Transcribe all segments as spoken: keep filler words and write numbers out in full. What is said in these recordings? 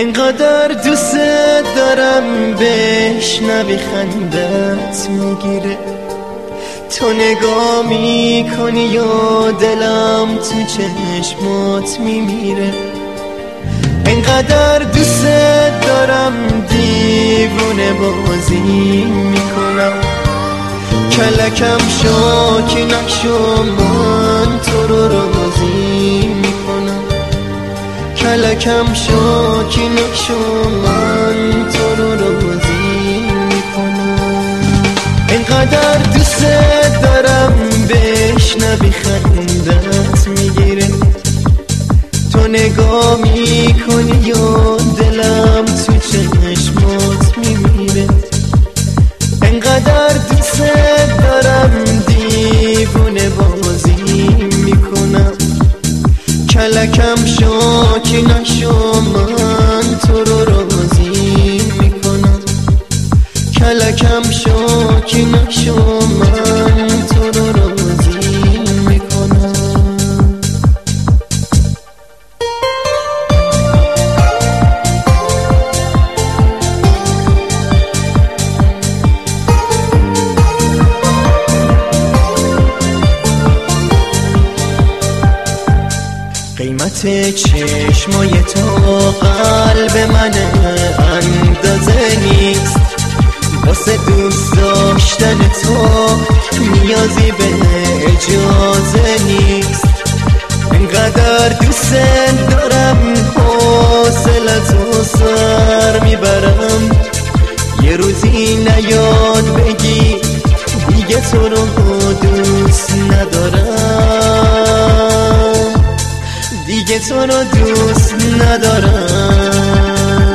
انقدر دوست دارم بشنوی خندت میگیره، تو نگاه میکنی و دلم تو چشمات میمیره. انقدر دوست دارم دیوونه بازی میکنم، کلکم شو که نقشو من تو رو راضی میکنم، کلکم شو که نقشو من تو رو راضی میکنم. انقدر دوست دارم بشنوی خندت میگیره، تو نگاه میکنی و دلم تو چشمات میمیره. انقدر دوست دارم دیوونه بازی میکنم، کلکم شو که نشو من تو رو راضی میکنم، کلکم شو که نشو من تو رو راضی میکنم. قیمت چشمای تو قلب من اندازه نیست، واسه دوست داشتن تو نیازی به اجازه نیست. انقدر دوست دارم حوصله‌تو سر میبرم، یه روزی نیاد بگی دیگه تو رو دوست ندارم، دیگه تو رو دوست ندارم.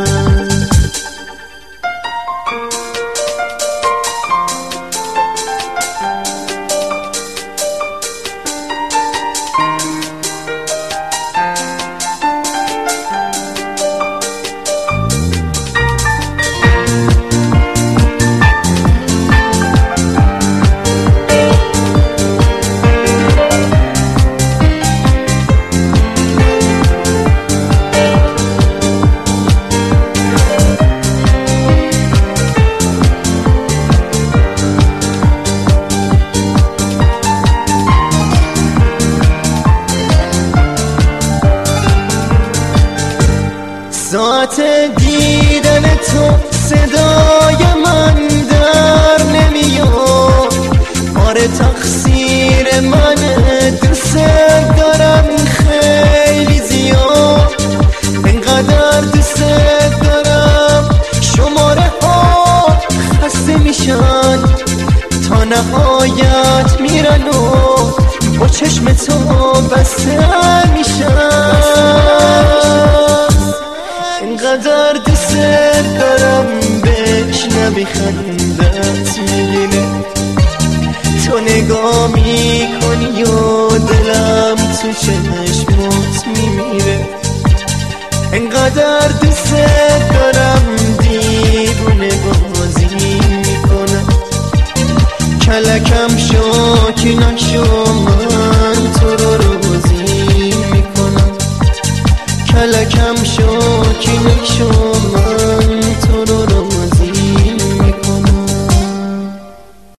ساعت دیدن تو صدای من در نمیاد، آره تقصیر منه، دوست دارم خیلی زیاد. انقدر دوست دارم شماره ها خسته میشن، تا نهایت میرن و با چشم تو بسته میشن. انقدر دوست دارم بشنوی خندت میگیره، تو نگاه میکنی و دلم تو چشمات میمیره. انقدر دوست دارم دیوونه بازی میکنم، کلکم شو که نشو من تو رو راضی میکنم، کلکم شو که نشو